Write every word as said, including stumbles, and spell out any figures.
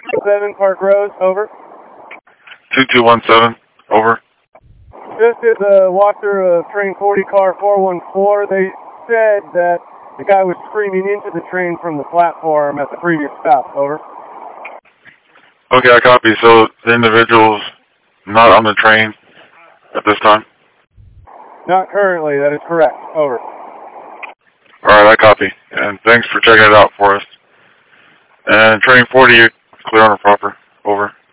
seven Park Rose, over. two two one seven, over. Just as a watcher of train forty car four one four, they said that the guy was screaming into the train from the platform at the previous stop, over. Okay, I copy. So the individual's not on the train at this time? Not currently, that is correct, over. Alright, I copy. And thanks for checking it out for us. And train forty, clear on the proper, over.